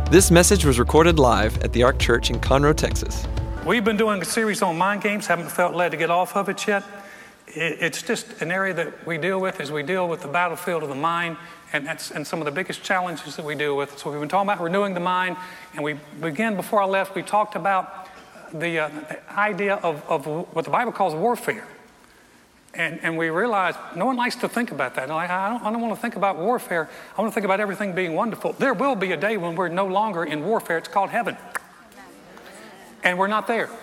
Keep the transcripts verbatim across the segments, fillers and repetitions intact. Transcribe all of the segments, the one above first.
This message was recorded live at the Ark Church in Conroe, Texas. We've been doing a series on mind games, haven't felt led to get off of it yet. It's just an area that we deal with as we deal with the battlefield of the mind, and that's and some of the biggest challenges that we deal with. So we've been talking about renewing the mind, and we began before I left, we talked about the, uh, the idea of, of what the Bible calls warfare. And, and we realized no one likes to think about that. Like, I, don't, I don't want to think about warfare. I want to think about everything being wonderful. There will be a day when we're no longer in warfare. It's called heaven. And we're not there.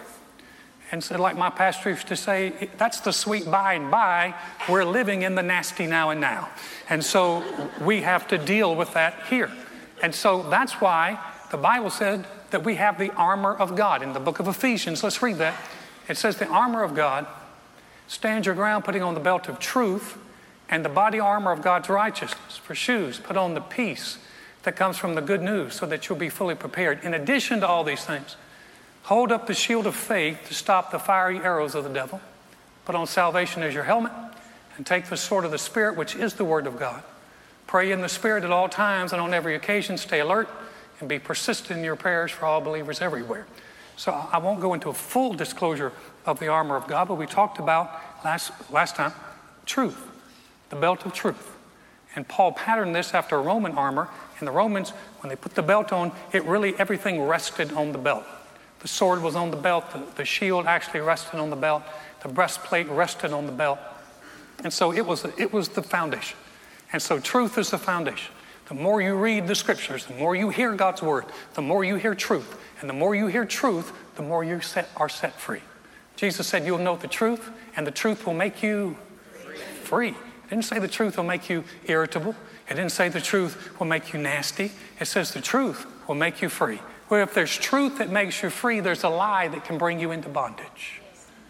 And so like my pastor used to say, that's the sweet by and by. We're living in the nasty now and now. And so we have to deal with that here. And so that's why the Bible said that we have the armor of God. In the book of Ephesians, let's read that. It says the armor of God, stand your ground, putting on the belt of truth and the body armor of God's righteousness. For shoes, put on the peace that comes from the good news so that you'll be fully prepared. In addition to all these things, hold up the shield of faith to stop the fiery arrows of the devil. Put on salvation as your helmet and take the sword of the Spirit, which is the word of God. Pray in the Spirit at all times and on every occasion. Stay alert and be persistent in your prayers for all believers everywhere. So I won't go into a full disclosure of the armor of God, but we talked about last last time truth, the belt of truth. And Paul patterned this after Roman armor. And the Romans, when they put the belt on, it really, everything rested on the belt. The sword was on the belt, the, the shield actually rested on the belt, the breastplate rested on the belt. And so it was, it was the foundation. And so truth is the foundation. The more you read the scriptures, the more you hear God's word, the more you hear truth. And the more you hear truth, the more you set, are set free. Jesus said, you'll know the truth, and the truth will make you free. It didn't say the truth will make you irritable. It didn't say the truth will make you nasty. It says the truth will make you free. Well, if there's truth that makes you free, there's a lie that can bring you into bondage.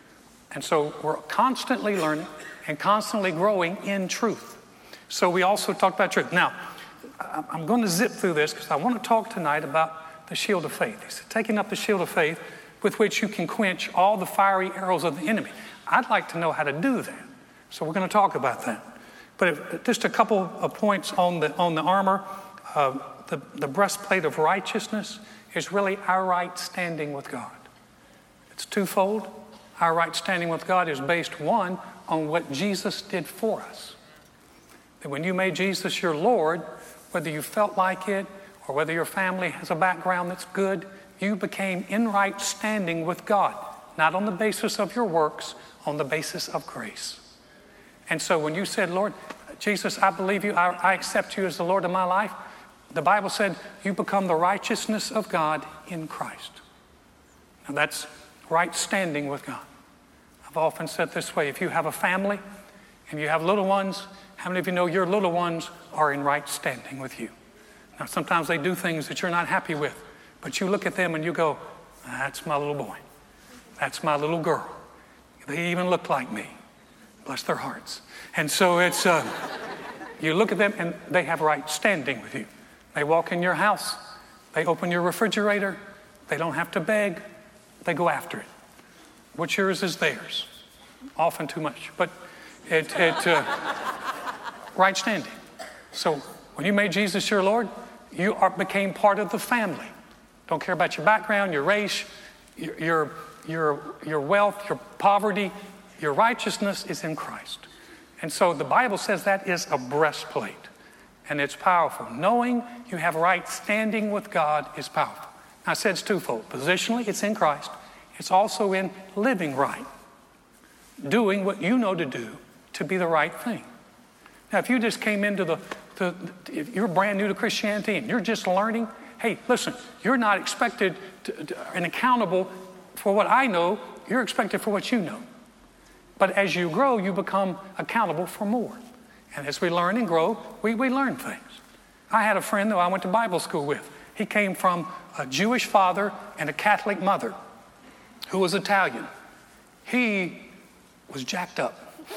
And so we're constantly learning and constantly growing in truth. So we also talked about truth. Now, I'm going to zip through this because I want to talk tonight about the shield of faith. He said, taking up the shield of faith with which you can quench all the fiery arrows of the enemy. I'd like to know how to do that. So we're going to talk about that. But if, just a couple of points on the on the armor. Uh, the, the breastplate of righteousness is really our right standing with God. It's twofold. Our right standing with God is based, one, on what Jesus did for us. That when you made Jesus your Lord, whether you felt like it or whether your family has a background that's good, you became in right standing with God, not on the basis of your works, on the basis of grace. And so when you said, Lord, Jesus, I believe you, I, I accept you as the Lord of my life, the Bible said you become the righteousness of God in Christ. Now that's right standing with God. I've often said this way, if you have a family and you have little ones, how many of you know your little ones are in right standing with you? Now sometimes they do things that you're not happy with. But you look at them and you go, that's my little boy. That's my little girl. They even look like me. Bless their hearts. And so it's, uh, you look at them and they have right standing with you. They walk in your house. They open your refrigerator. They don't have to beg. They go after it. What's yours is theirs. Often too much. But it, it uh, right standing. So when you made Jesus your Lord, you are, became part of the family. Don't care about your background, your race, your, your, your, your wealth, your poverty. Your righteousness is in Christ. And so the Bible says that is a breastplate. And it's powerful. Knowing you have right standing with God is powerful. Now I said it's twofold. Positionally, it's in Christ. It's also in living right. Doing what you know to do to be the right thing. Now if you just came into the, the if you're brand new to Christianity and you're just learning, hey, listen, you're not expected to, to, and accountable for what I know. You're expected for what you know. But as you grow, you become accountable for more. And as we learn and grow, we, we learn things. I had a friend who I went to Bible school with. He came from a Jewish father and a Catholic mother who was Italian. He was jacked up.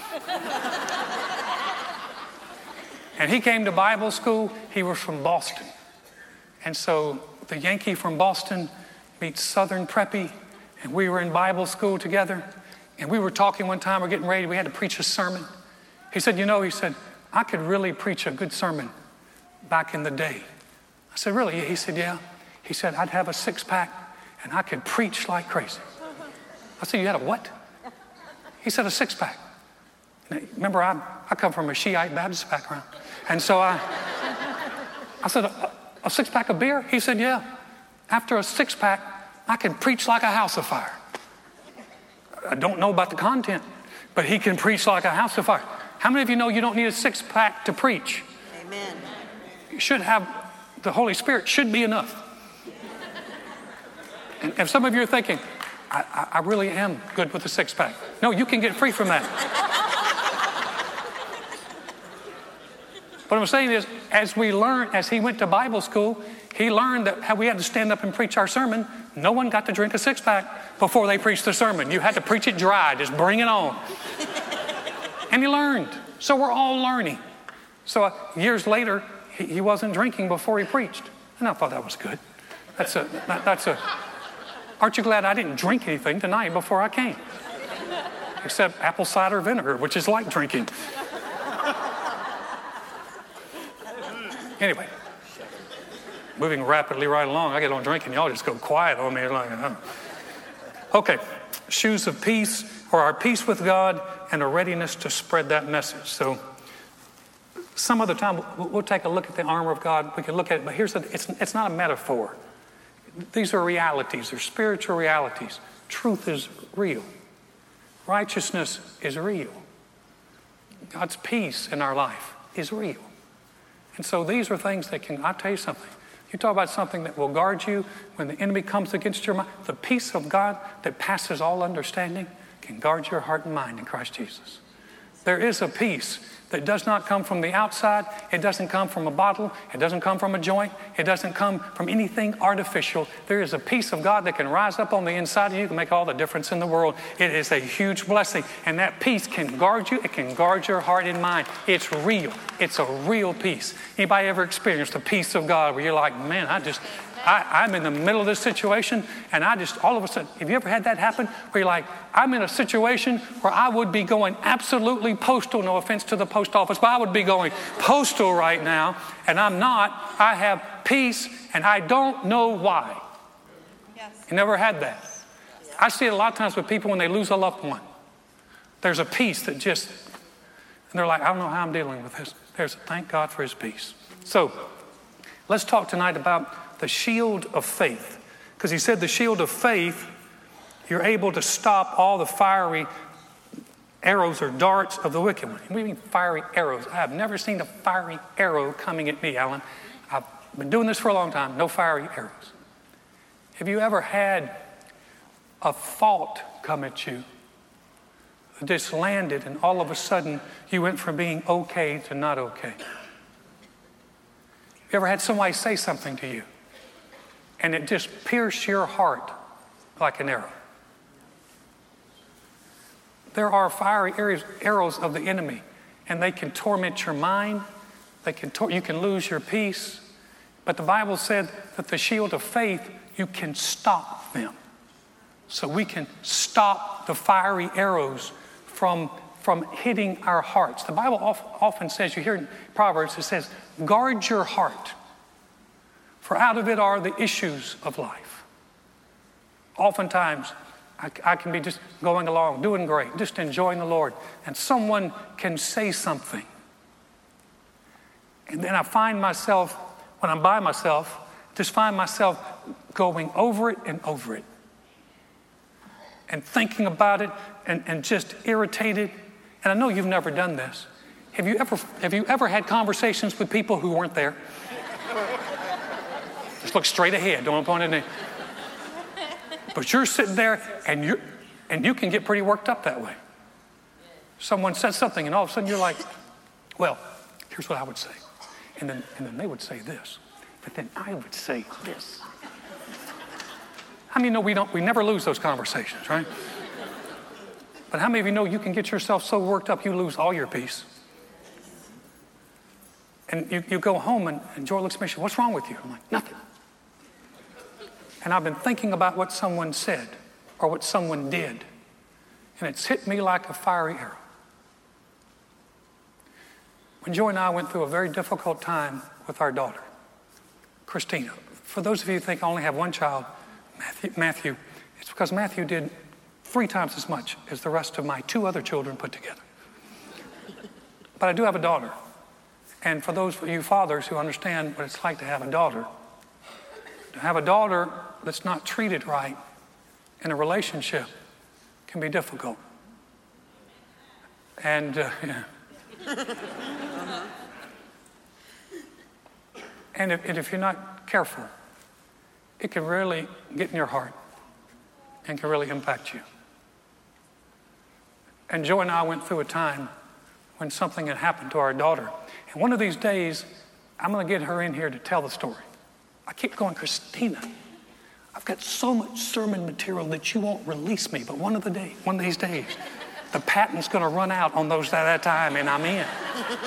And he came to Bible school. He was from Boston. And so the Yankee from Boston meets Southern preppy, and we were in Bible school together, and we were talking one time, we're getting ready, we had to preach a sermon. He said, you know, he said, I could really preach a good sermon back in the day. I said, really? He said, yeah. He said, I'd have a six-pack and I could preach like crazy. I said, you had a what? He said, a six-pack. Now, remember, I, I come from a Shiite Baptist background. And so I, I said, a, a six-pack of beer? He said, yeah. After a six-pack, I can preach like a house of fire. I don't know about the content, but he can preach like a house of fire. How many of you know you don't need a six-pack to preach? Amen. You should have, the Holy Spirit should be enough. And if some of you are thinking, I, I, I really am good with the six-pack. No, you can get free from that. What I'm saying is, as we learn, as he went to Bible school, he learned that how we had to stand up and preach our sermon. No one got to drink a six-pack before they preached the sermon. You had to preach it dry, just bring it on. And he learned. So we're all learning. So uh, years later, he, he wasn't drinking before he preached. And I thought that was good. That's a, that, that's a, aren't you glad I didn't drink anything tonight before I came? Except apple cider vinegar, which is like drinking. Anyway, moving rapidly right along. I get on drinking, y'all just go quiet on me. Like, oh. Okay, shoes of peace, or our peace with God and a readiness to spread that message. So some other time we'll take a look at the armor of God. We can look at it, but here's the, it's, it's not a metaphor. These are realities. They're spiritual realities. Truth is real. Righteousness is real. God's peace in our life is real. And so these are things that can, I'll tell you something. You talk about something that will guard you when the enemy comes against your mind. The peace of God that passes all understanding can guard your heart and mind in Christ Jesus. There is a peace that does not come from the outside. It doesn't come from a bottle. It doesn't come from a joint. It doesn't come from anything artificial. There is a peace of God that can rise up on the inside of you and make all the difference in the world. It is a huge blessing. And that peace can guard you. It can guard your heart and mind. It's real. It's a real peace. Anybody ever experienced the peace of God where you're like, man, I just... I, I'm in the middle of this situation, and I just, all of a sudden, have you ever had that happen? Where you're like, I'm in a situation where I would be going absolutely postal, no offense to the post office, but I would be going postal right now, and I'm not. I have peace, and I don't know why. Yes. You never had that? Yes. I see it a lot of times with people when they lose a loved one. There's a peace that just, and they're like, I don't know how I'm dealing with this. There's, thank God for his peace. So, let's talk tonight about the shield of faith. Because he said the shield of faith, you're able to stop all the fiery arrows or darts of the wicked one. What do you mean fiery arrows? I have never seen a fiery arrow coming at me, Alan. I've been doing this for a long time. No fiery arrows. Have you ever had a thought come at you that just landed and all of a sudden you went from being okay to not okay? You ever had somebody say something to you and it just pierced your heart like an arrow? There are fiery arrows of the enemy, and they can torment your mind. They can tor- you can lose your peace. But the Bible said that the shield of faith, you can stop them. So we can stop the fiery arrows from, from hitting our hearts. The Bible often says, you hear in Proverbs, it says, guard your heart, for out of it are the issues of life. Oftentimes, I, I can be just going along, doing great, just enjoying the Lord, and someone can say something. And then I find myself, when I'm by myself, just find myself going over it and over it. And thinking about it and, and just irritated. And I know you've never done this. Have you ever, have you ever had conversations with people who weren't there? Just look straight ahead, don't point at me. But you're sitting there and you and you can get pretty worked up that way. Someone says something and all of a sudden you're like, well, here's what I would say. And then and then they would say this. But then I would say this. How many know we don't we never lose those conversations, right? But how many of you know you can get yourself so worked up you lose all your peace? And you, you go home and, and Joy looks at me and says, what's wrong with you? I'm like, nothing. And I've been thinking about what someone said or what someone did. And it's hit me like a fiery arrow. When Joy and I went through a very difficult time with our daughter, Christina, For those of you who think I only have one child, Matthew, Matthew, it's because Matthew did three times as much as the rest of my two other children put together. But I do have a daughter. And for those of you fathers who understand what it's like to have a daughter, to have a daughter that's not treated right in a relationship can be difficult. And, uh, yeah. and, if, and if you're not careful, it can really get in your heart and can really impact you. And Joy and I went through a time when something had happened to our daughter. And one of these days, I'm going to get her in here to tell the story. I keep going, Christina, I've got so much sermon material that you won't release me. But one of the day, one of these days, the patent's going to run out on those at that time, and I'm in.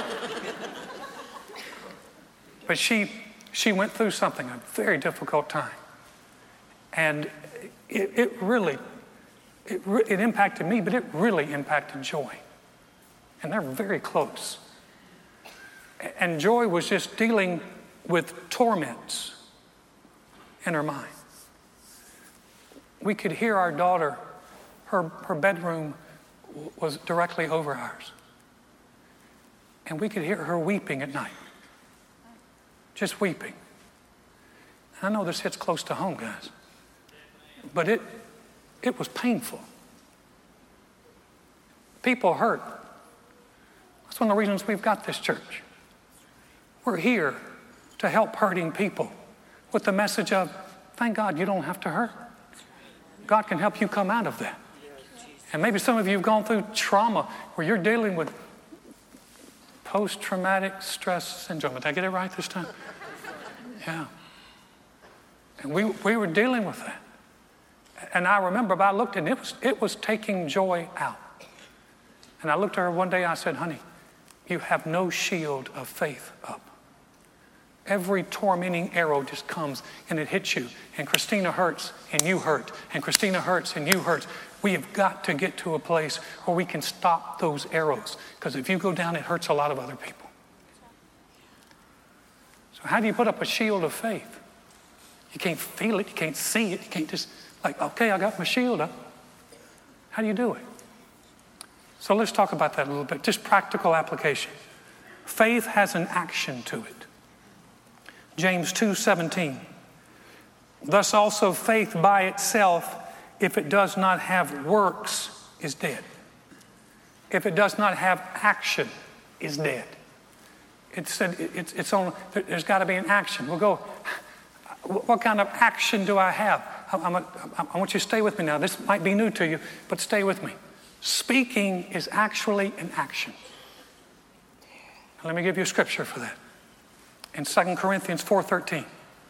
But she she went through something, a very difficult time. And it, it really, it, it impacted me, but it really impacted Joy. And they're very close. And Joy was just dealing with torments in her mind. We could hear our daughter, her, her bedroom was directly over ours. And we could hear her weeping at night. Just weeping. I know this hits close to home, guys. But it, it was painful. People hurt. That's one of the reasons we've got this church. We're here to help hurting people with the message of, thank God you don't have to hurt. God can help you come out of that. And maybe some of you have gone through trauma where you're dealing with post-traumatic stress syndrome. Did I get it right this time? Yeah. And we we were dealing with that. And I remember, I looked and it was it was taking Joy out. And I looked at her one day, I said, honey, you have no shield of faith up. Every tormenting arrow just comes and it hits you. And Christina hurts and you hurt. And Christina hurts and you hurt. We have got to get to a place where we can stop those arrows. Because if you go down, it hurts a lot of other people. So how do you put up a shield of faith? You can't feel it. You can't see it. You can't just like, okay, I got my shield up. How do you do it? So let's talk about that a little bit. Just practical application. Faith has an action to it. James two seventeen. Thus also faith by itself, if it does not have works, is dead. If it does not have action, is dead. It said it's, it's on, there's got to be an action. We'll go, what kind of action do I have? I, I'm a, I want you to stay with me now. This might be new to you, but stay with me. Speaking is actually an action. Now, let me give you a scripture for that. In Second Corinthians four thirteen.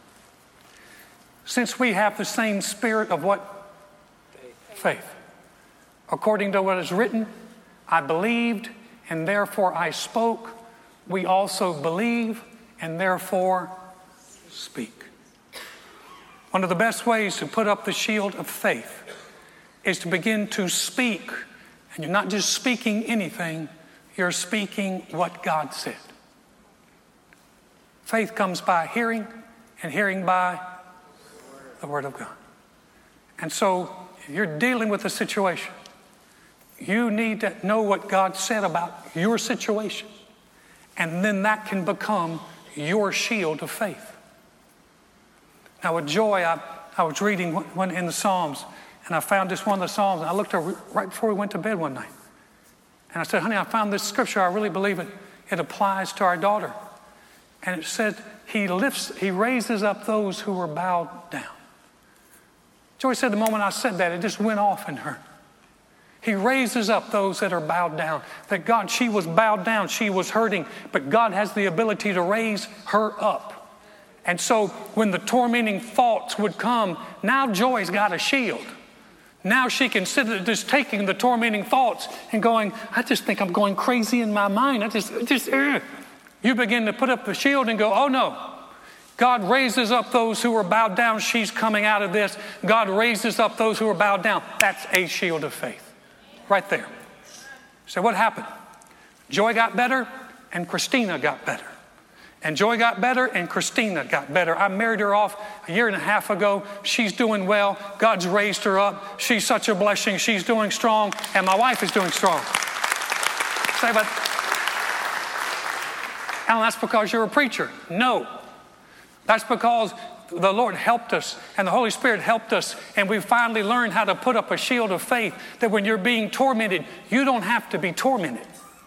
Since we have the same spirit of what? Faith. Faith. According to what is written, I believed and therefore I spoke. We also believe and therefore speak. One of the best ways to put up the shield of faith is to begin to speak. And you're not just speaking anything, you're speaking what God said. Faith comes by hearing, and hearing by the Word of God. And so, if you're dealing with a situation, you need to know what God said about your situation. And then that can become your shield of faith. Now, with Joy, I, I was reading one in the Psalms, and I found this one of the Psalms, and I looked at her right before we went to bed one night. And I said, honey, I found this scripture. I really believe it. It applies to our daughter. And it said, he lifts, he raises up those who were bowed down. Joy said the moment I said that, it just went off in her. He raises up those that are bowed down. That God, she was bowed down, she was hurting, but God has the ability to raise her up. And so when the tormenting thoughts would come, now Joy's got a shield. Now she can sit there just taking the tormenting thoughts and going, I just think I'm going crazy in my mind. I just, just, uh. You begin to put up the shield and go, oh no. God raises up those who are bowed down. She's coming out of this. God raises up those who are bowed down. That's a shield of faith. Right there. So what happened? Joy got better and Christina got better. And Joy got better, and Christina got better. I married her off a year and a half ago. She's doing well. God's raised her up. She's such a blessing. She's doing strong, and my wife is doing strong. Say, but Alan, that's because you're a preacher. No. That's because the Lord helped us, and the Holy Spirit helped us, and we finally learned how to put up a shield of faith that when you're being tormented, you don't have to be tormented.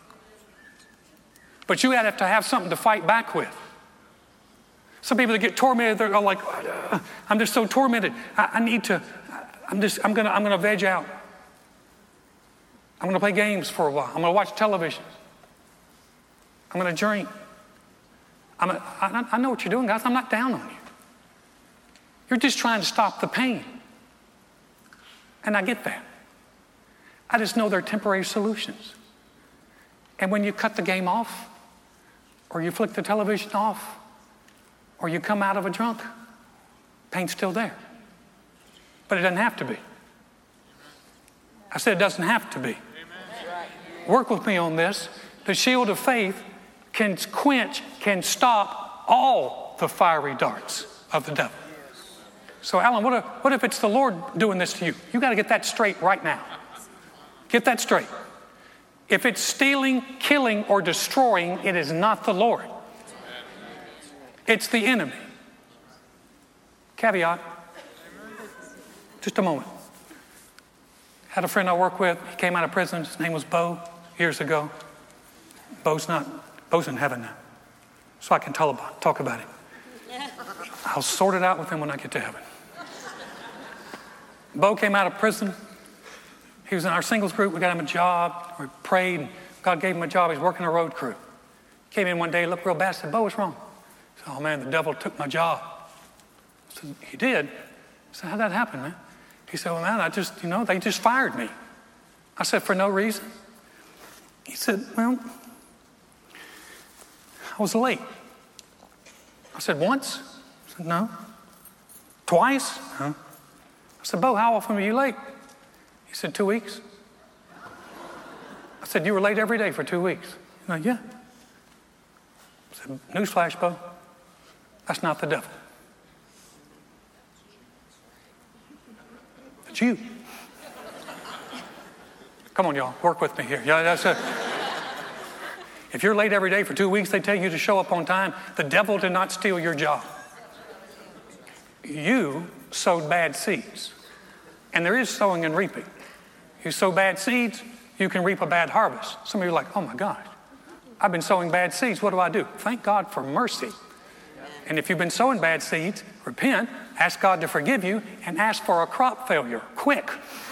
But you have to have something to fight back with. Some people that get tormented, they're like, I'm just so tormented. I, I need to, I'm just, I'm gonna, I'm gonna veg out. I'm gonna play games for a while. I'm gonna watch television. I'm gonna drink. I'm a, I, I know what you're doing, guys. I'm not down on you. You're just trying to stop the pain. And I get that. I just know they're temporary solutions. And when you cut the game off, or you flick the television off, or you come out of a drunk, pain's still there. But it doesn't have to be. I said it doesn't have to be. Work with me on this. The shield of faith can quench, can stop all the fiery darts of the devil. So Alan, what if, what if it's the Lord doing this to you? You got to get that straight right now. Get that straight. If it's stealing, killing, or destroying, it is not the Lord. It's the enemy. Caveat. Just a moment. Had a friend I work with. He came out of prison. His name was Bo years ago. Bo's not, Bo's in heaven now. So I can tell about, talk about him. I'll sort it out with him when I get to heaven. Bo came out of prison. He was in our singles group. We got him a job. We prayed. And God gave him a job. He's working a road crew. Came in one day, looked real bad. I said, Bo, what's wrong? He said, oh, man, the devil took my job. I said, he did? I said, how'd that happen, man? He said, well, man, I just, you know, they just fired me. I said, for no reason? He said, well, I was late. I said, once? I said, no. Twice? No. I said, Bo, how often were you late? He said, two weeks. I said, you were late every day for two weeks? He's like, yeah. I said, newsflash, Bo, that's not the devil. It's you. Come on, y'all, work with me here. Yeah, that's it. If you're late every day for two weeks, they tell you to show up on time. The devil did not steal your job. You sowed bad seeds. And there is sowing and reaping. You sow bad seeds, you can reap a bad harvest. Some of you are like, oh my God, I've been sowing bad seeds. What do I do? Thank God for mercy. And if you've been sowing bad seeds, repent, ask God to forgive you, and ask for a crop failure, quick.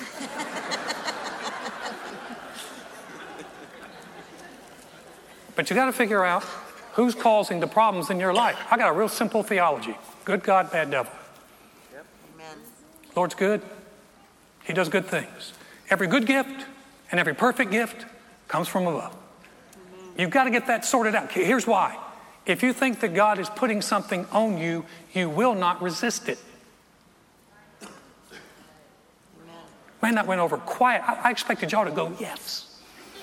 But you got to figure out who's causing the problems in your life. I got a real simple theology. Good God, bad devil. Yep. Amen. Lord's good. He does good things. Every good gift and every perfect gift comes from above. You've got to get that sorted out. Here's why. If you think that God is putting something on you, you will not resist it. Man, that went over quiet. I, I expected y'all to go, yes.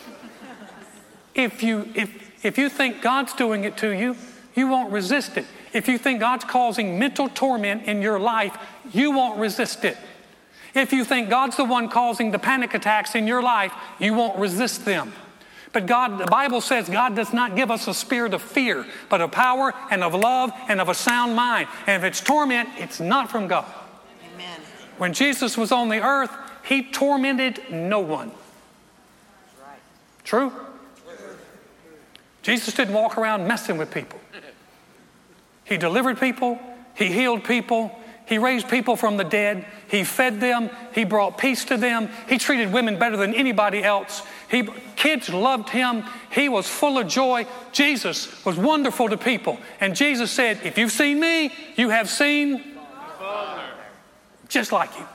If you, if, if you think God's doing it to you, you won't resist it. If you think God's causing mental torment in your life, you won't resist it. If you think God's the one causing the panic attacks in your life, you won't resist them. But God, the Bible says God does not give us a spirit of fear, but of power and of love and of a sound mind. And if it's torment, it's not from God. Amen. When Jesus was on the earth, he tormented no one. Right. True? Jesus didn't walk around messing with people. He delivered people. He healed people. He raised people from the dead. He fed them. He brought peace to them. He treated women better than anybody else. He, kids loved him. He was full of joy. Jesus was wonderful to people. And Jesus said, if you've seen me, you have seen Father. Just like him.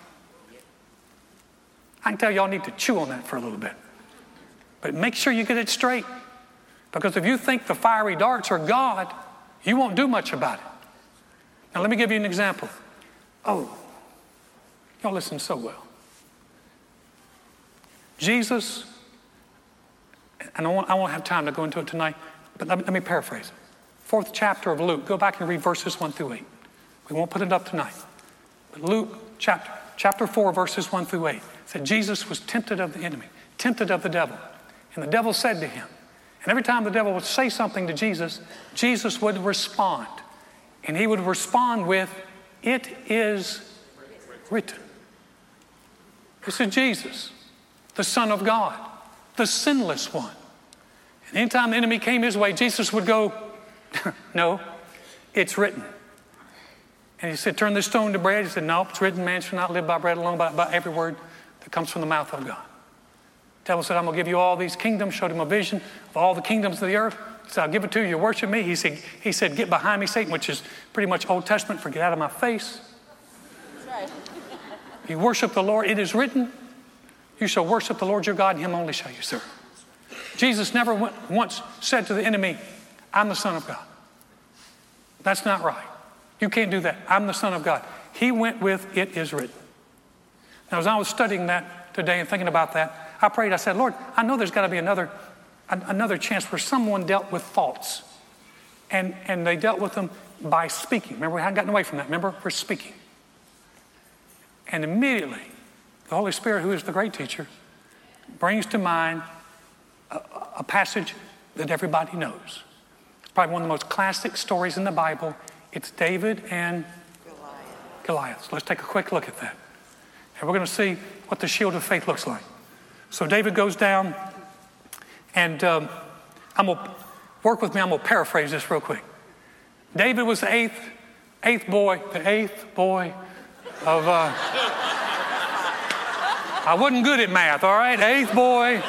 I can tell y'all need to chew on that for a little bit. But make sure you get it straight. Because if you think the fiery darts are God, you won't do much about it. Now, let me give you an example. Oh, y'all listen so well. Jesus, and I won't, I won't have time to go into it tonight, but let me, let me paraphrase it. fourth chapter of Luke. Go back and read verses one through eight. We won't put it up tonight. But Luke chapter, chapter four, verses one through eight said Jesus was tempted of the enemy, tempted of the devil. And the devil said to him, and every time the devil would say something to Jesus, Jesus would respond. And he would respond with, "It is written." This is Jesus, the Son of God, the sinless one. And anytime the enemy came his way, Jesus would go, "No, it's written." And he said, "Turn this stone to bread." He said, "No, it's written, man shall not live by bread alone, but by every word that comes from the mouth of God." The devil said, "I'm going to give you all these kingdoms," showed him a vision of all the kingdoms of the earth. He said, "I'll give it to you, you worship me." He said, he said, "Get behind me, Satan," which is pretty much Old Testament for get out of my face. That's right. You worship the Lord, it is written, you shall worship the Lord your God, and him only shall you serve. Jesus never went, once said to the enemy, "I'm the Son of God." That's not right. You can't do that. I'm the Son of God. He went with, "It is written." Now, as I was studying that today and thinking about that, I prayed, I said, "Lord, I know there's got to be another another chance where someone dealt with faults. And, and they dealt with them by speaking." Remember, we hadn't gotten away from that. Remember, we're speaking. And immediately, the Holy Spirit, who is the great teacher, brings to mind a, a passage that everybody knows. It's probably one of the most classic stories in the Bible. It's David and Goliath. Goliath. So let's take a quick look at that. And we're going to see what the shield of faith looks like. So David goes down, and um, I'm going to work with me. I'm going to paraphrase this real quick. David was the eighth, eighth boy, the eighth boy of, uh, I wasn't good at math, all right? Eighth boy.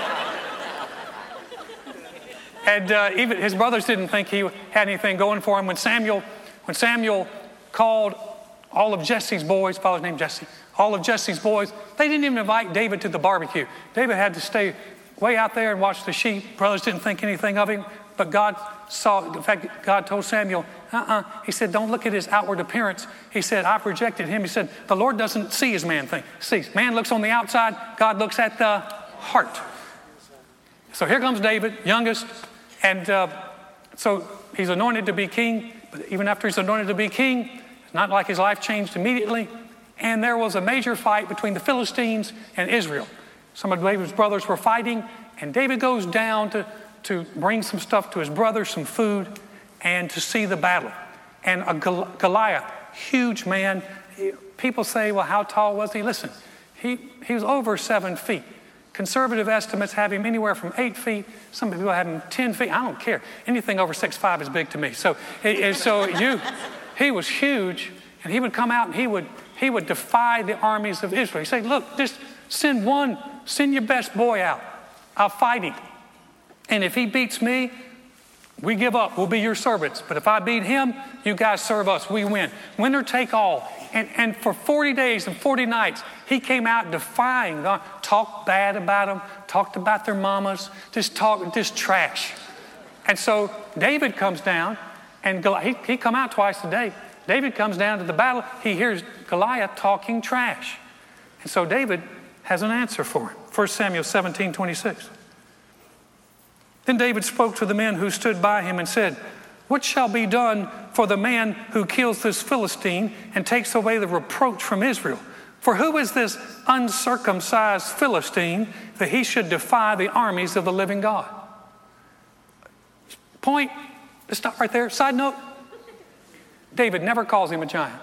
And uh, even his brothers didn't think he had anything going for him. When Samuel, when Samuel called all of Jesse's boys, father's name Jesse, all of Jesse's boys, they didn't even invite David to the barbecue. David had to stay way out there and watch the sheep. Brothers didn't think anything of him, but God saw, in fact, God told Samuel, uh-uh. He said, "Don't look at his outward appearance." He said, "I've rejected him." He said, "The Lord doesn't see as man thing. sees. Man looks on the outside, God looks at the heart." So here comes David, youngest, and uh, so he's anointed to be king, but even after he's anointed to be king, it's not like his life changed immediately. And there was a major fight between the Philistines and Israel. Some of David's brothers were fighting, and David goes down to, to bring some stuff to his brothers, some food, and to see the battle. And a Gol- Goliath, huge man. He, people say, "Well, how tall was he?" Listen, he, he was over seven feet. Conservative estimates have him anywhere from eight feet. Some people have him ten feet. I don't care. Anything over six five is big to me. So, it, so you, he was huge, and he would come out and he would he would defy the armies of Israel. He'd say, "Look, just send one, send your best boy out. I'll fight him. And if he beats me, we give up. We'll be your servants. But if I beat him, you guys serve us. We win. Winner take all." And, and for forty days and forty nights, he came out defying them, talked bad about them, talked about their mamas, just talk, just trash. And so David comes down, and he, he come out twice a day. David comes down to the battle. He hears Goliath talking trash. And so David has an answer for him. First Samuel seventeen twenty-six. Then David spoke to the men who stood by him and said, "What shall be done for the man who kills this Philistine and takes away the reproach from Israel? For who is this uncircumcised Philistine that he should defy the armies of the living God?" Point, let's stop right there. Side note, David never calls him a giant.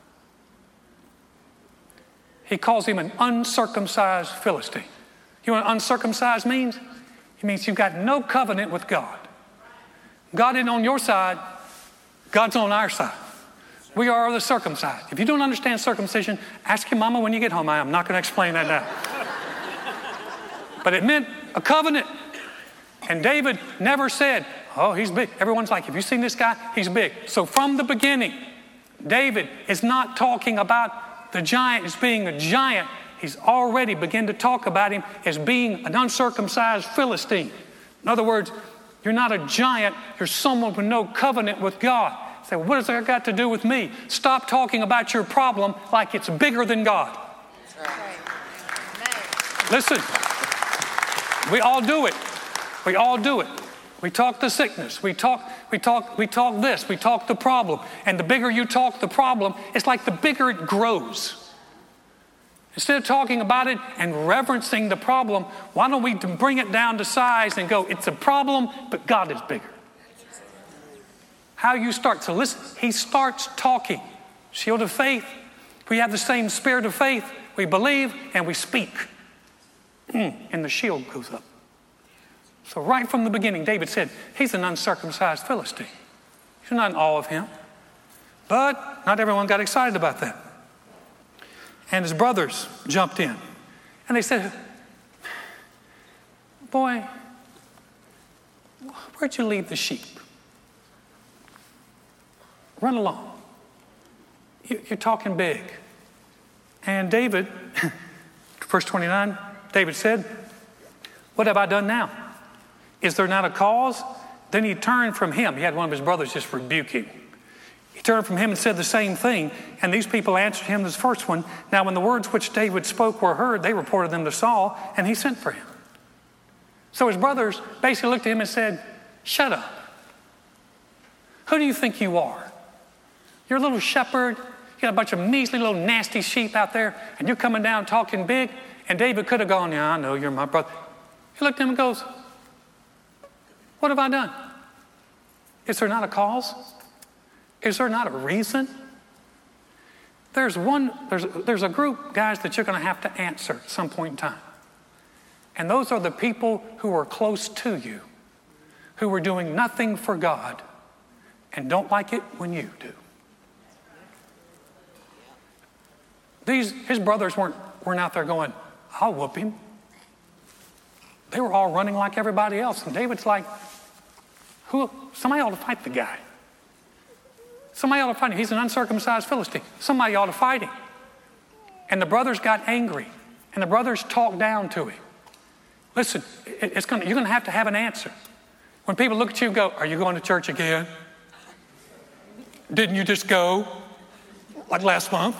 He calls him an uncircumcised Philistine. You know what uncircumcised means? It means you've got no covenant with God. God isn't on your side. God's on our side. We are the circumcised. If you don't understand circumcision, ask your mama when you get home. I'm not going to explain that now. But it meant a covenant. And David never said, "Oh, he's big." Everyone's like, "Have you seen this guy? He's big." So from the beginning, David is not talking about the giant as being a giant. He's already begun to talk about him as being an uncircumcised Philistine. In other words, you're not a giant. You're someone with no covenant with God. You say, "Well, what has that got to do with me?" Stop talking about your problem like it's bigger than God. That's right. Listen, we all do it. We all do it. We talk the sickness. We talk, we talk, we talk this. We talk the problem. And the bigger you talk the problem, it's like the bigger it grows. Instead of talking about it and reverencing the problem, why don't we bring it down to size and go, it's a problem, but God is bigger. How you start. So listen, he starts talking. Shield of faith. We have the same spirit of faith. We believe and we speak. And the shield goes up. So right from the beginning, David said, he's an uncircumcised Philistine. You're not in awe of him. But not everyone got excited about that. And his brothers jumped in. And they said, boy, where'd you leave the sheep? Run along. You're talking big. And David, verse twenty-nine, David said, what have I done now? Is there not a cause? Then he turned from him. He had one of his brothers just rebuke him. He turned from him and said the same thing. And these people answered him this first one. Now when the words which David spoke were heard, they reported them to Saul, and he sent for him. So his brothers basically looked at him and said, shut up. Who do you think you are? You're a little shepherd. You got a bunch of measly little nasty sheep out there, and you're coming down talking big. And David could have gone, yeah, I know, you're my brother. He looked at him and goes, what have I done? Is there not a cause? Is there not a reason? There's one, there's, there's a group, guys, that you're going to have to answer at some point in time. And those are the people who are close to you, who are doing nothing for God and don't like it when you do. These, his brothers weren't, weren't out there going, I'll whoop him. They were all running like everybody else. And David's like, who? Somebody ought to fight the guy. Somebody ought to fight him. He's an uncircumcised Philistine. Somebody ought to fight him. And the brothers got angry. And the brothers talked down to him. Listen, it's gonna, you're going to have to have an answer. When people look at you and go, are you going to church again? Didn't you just go like last month?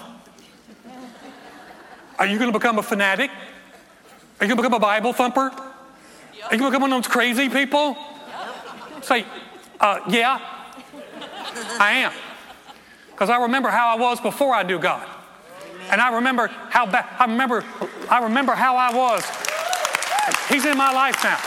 Are you going to become a fanatic? Are you going to become a Bible thumper? Are you going to become one of those crazy people? Say, uh, yeah, I am. Because I remember how I was before I knew God. And I remember how bad, I remember, I remember how I was. He's in my life now.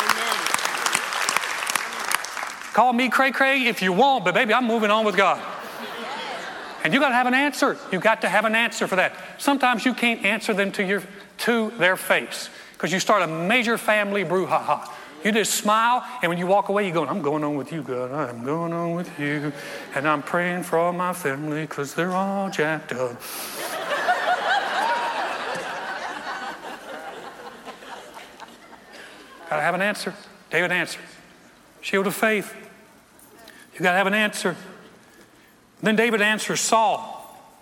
Amen. Call me cray-cray if you want, but baby, I'm moving on with God. And you got to have an answer. You got to have an answer for that. Sometimes you can't answer them to your to their face because you start a major family brouhaha. You just smile, and when you walk away, you go, I'm going on with you, God. I'm going on with you. And I'm praying for all my family because they're all jacked up. Got to have an answer. David answered. Shield of faith. You got to have an answer. Then David answers Saul.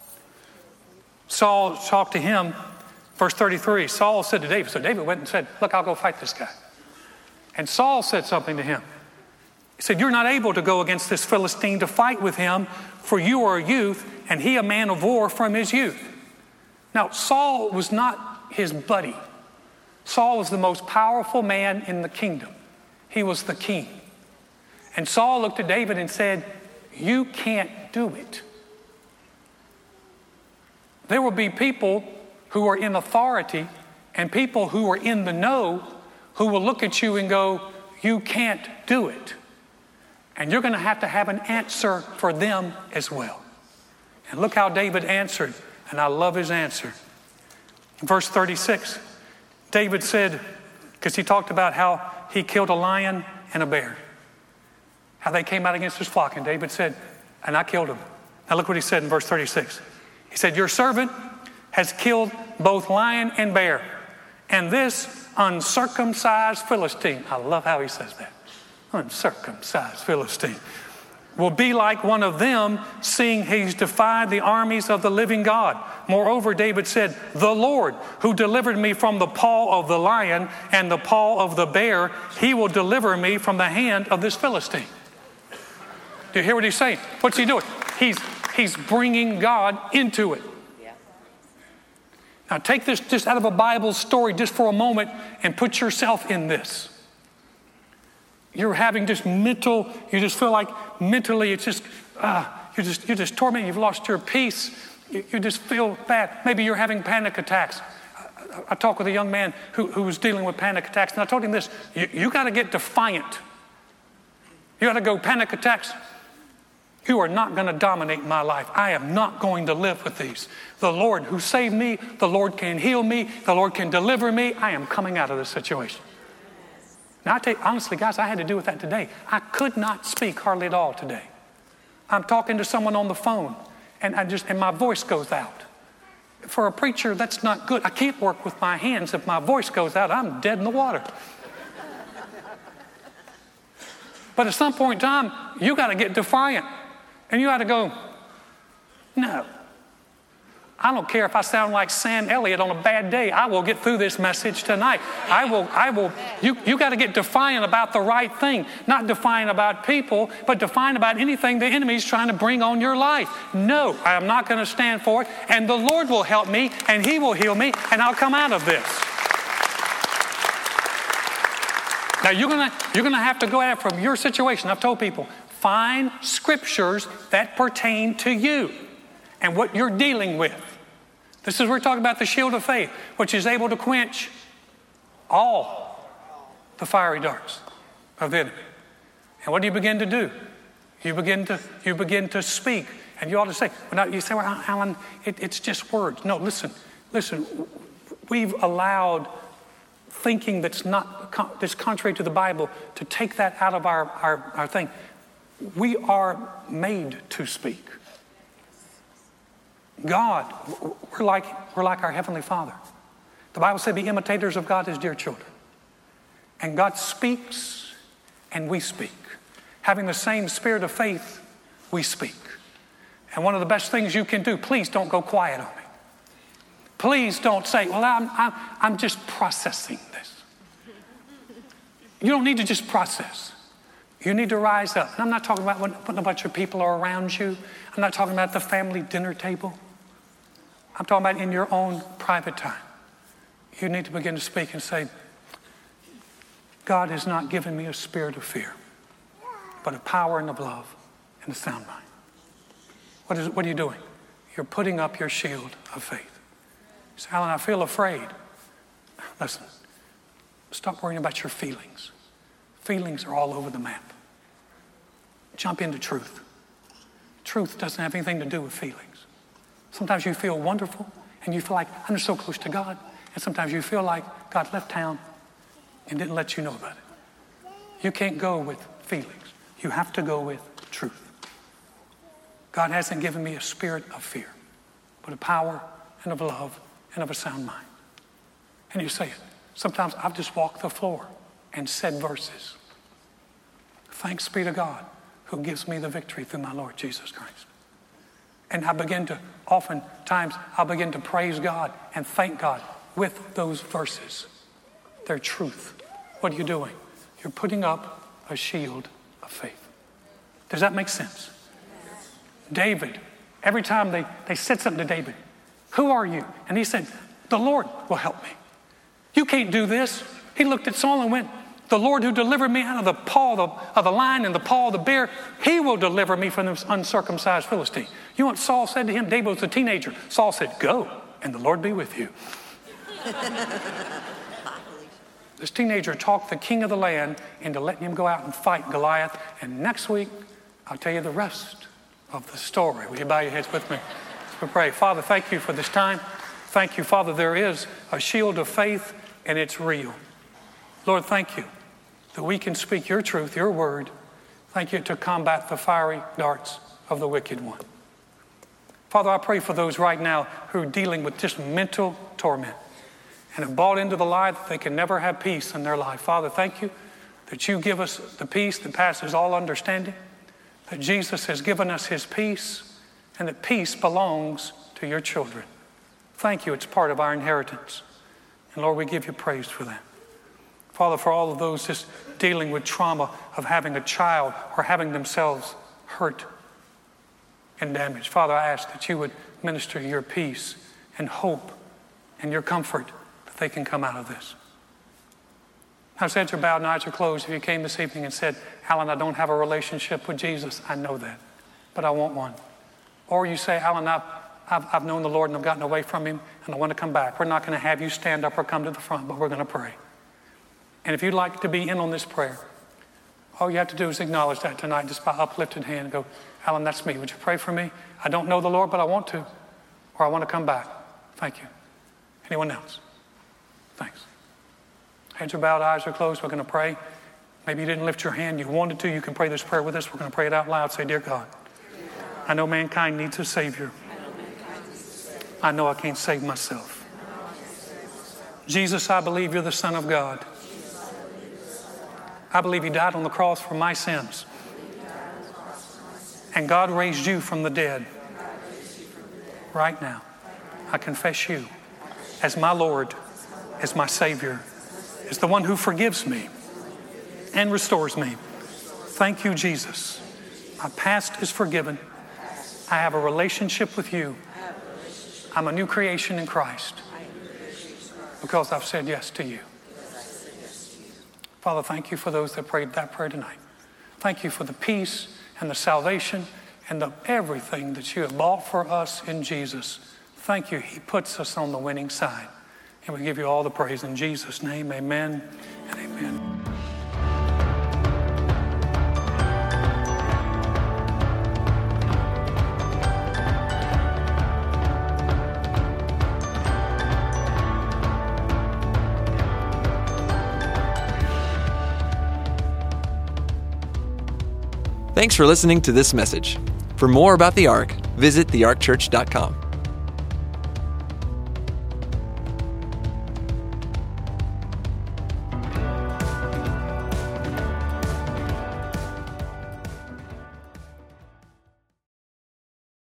Saul talked to him, verse thirty-three. Saul said to David, so David went and said, look, I'll go fight this guy. And Saul said something to him. He said, you're not able to go against this Philistine to fight with him, for you are a youth, and he a man of war from his youth. Now, Saul was not his buddy. Saul was the most powerful man in the kingdom. He was the king. And Saul looked at David and said, you can't do it. There will be people who are in authority and people who are in the know who will look at you and go, you can't do it. And you're going to have to have an answer for them as well. And look how David answered, and I love his answer. In verse thirty-six, David said, because he talked about how he killed a lion and a bear, how they came out against his flock, and David said, and I killed them. Now look what he said in verse thirty-six. He said, your servant has killed both lion and bear, and this uncircumcised Philistine, I love how he says that, uncircumcised Philistine, will be like one of them, seeing he's defied the armies of the living God. Moreover, David said, the Lord who delivered me from the paw of the lion and the paw of the bear, he will deliver me from the hand of this Philistine. Do you hear what he's saying? What's he doing? He's, he's bringing God into it. Now take this just out of a Bible story just for a moment and put yourself in this. you're having just mental, you just feel like mentally it's just, uh, you're just, you're just tormented. You've lost your peace. You, you just feel bad. Maybe you're having panic attacks. I, I talked with a young man who, who was dealing with panic attacks, and I told him this, you, you got to get defiant. You got to go, panic attacks. You are not going to dominate my life. I am not going to live with these. The Lord who saved me, the Lord can heal me, the Lord can deliver me. I am coming out of this situation. Now, I tell you, honestly, guys, I had to deal with that today. I could not speak hardly at all today. I'm talking to someone on the phone, and I just and my voice goes out. For a preacher, that's not good. I can't work with my hands. If my voice goes out, I'm dead in the water. But at some point in time, you got to get defiant. And you got to go, no. I don't care if I sound like Sam Elliott on a bad day. I will get through this message tonight. I will, I will, you, you got to get defiant about the right thing. Not defiant about people, but defiant about anything the enemy's trying to bring on your life. No, I am not going to stand for it. And the Lord will help me, and He will heal me, and I'll come out of this. Now, you're going to, you're going to have to go at it from your situation. I've told people, find scriptures that pertain to you and what you're dealing with. This is, we're talking about the shield of faith, which is able to quench all the fiery darts of the enemy. And what do you begin to do? You begin to, you begin to speak. And you ought to say, well, now you say, well, Alan, it, it's just words. No, listen, listen. We've allowed thinking that's not, that's contrary to the Bible to take that out of our, our, our thing. We are made to speak. God, we're like, we're like our Heavenly Father. The Bible said, be imitators of God as dear children. And God speaks and we speak. Having the same spirit of faith, we speak. And one of the best things you can do, please don't go quiet on me. Please don't say, well, I'm, I'm, I'm just processing this. You don't need to just process. You need to rise up. And I'm not talking about when, when a bunch of people are around you. I'm not talking about the family dinner table. I'm talking about in your own private time. You need to begin to speak and say, God has not given me a spirit of fear, but of power and of love and a sound mind. What, is, what are you doing? You're putting up your shield of faith. You say, Alan, I feel afraid. Listen, stop worrying about your feelings. Feelings are all over the map. Jump into truth. Truth doesn't have anything to do with feelings. Sometimes you feel wonderful and you feel like, I'm just so close to God. And sometimes you feel like God left town and didn't let you know about it. You can't go with feelings. You have to go with truth. God hasn't given me a spirit of fear, but of power and of love and of a sound mind. And you say it. Sometimes I've just walked the floor and said verses. Thanks be to God who gives me the victory through my Lord Jesus Christ. And I begin to, oftentimes, I'll begin to praise God and thank God with those verses. They're truth. What are you doing? You're putting up a shield of faith. Does that make sense? Yes. David, every time they, they said something to David, who are you? And he said, the Lord will help me. You can't do this. He looked at Saul and went, the Lord who delivered me out of the paw of the, of the lion and the paw of the bear, he will deliver me from this uncircumcised Philistine. You know what Saul said to him? David was a teenager. Saul said, go, and the Lord be with you. This teenager talked the king of the land into letting him go out and fight Goliath. And next week, I'll tell you the rest of the story. Will you bow your heads with me? Let's pray. Father, thank you for this time. Thank you, Father, there is a shield of faith, and it's real. Lord, thank you that we can speak your truth, your word. Thank you to combat the fiery darts of the wicked one. Father, I pray for those right now who are dealing with just mental torment and have bought into the lie that they can never have peace in their life. Father, thank you that you give us the peace that passes all understanding, that Jesus has given us his peace, and that peace belongs to your children. Thank you, it's part of our inheritance. And Lord, we give you praise for that. Father, for all of those just dealing with trauma of having a child or having themselves hurt and damaged, Father, I ask that you would minister your peace and hope and your comfort that they can come out of this. Now, heads are bowed and eyes are closed. If you came this evening and said, Alan, I don't have a relationship with Jesus, I know that, but I want one. Or you say, Alan, I've, I've, I've known the Lord and I've gotten away from him and I want to come back. We're not going to have you stand up or come to the front, but we're going to pray. And if you'd like to be in on this prayer, all you have to do is acknowledge that tonight just by uplifted hand and go, Alan, that's me. Would you pray for me? I don't know the Lord, but I want to. Or I want to come back. Thank you. Anyone else? Thanks. Heads are bowed, eyes are closed. We're going to pray. Maybe you didn't lift your hand. You wanted to. You can pray this prayer with us. We're going to pray it out loud. Say, Dear God, I know mankind needs a Savior. I know I can't save myself. Jesus, I believe you're the Son of God. I believe you died on the cross for my sins. And God raised you from the dead. Right now, I confess you as my Lord, as my Savior, as the one who forgives me and restores me. Thank you, Jesus. My past is forgiven. I have a relationship with you. I'm a new creation in Christ because I've said yes to you. Father, thank you for those that prayed that prayer tonight. Thank you for the peace and the salvation and the everything that you have bought for us in Jesus. Thank you. He puts us on the winning side. And we give you all the praise in Jesus' name. Amen and amen. Thanks for listening to this message. For more about the Ark, visit the ark church dot com.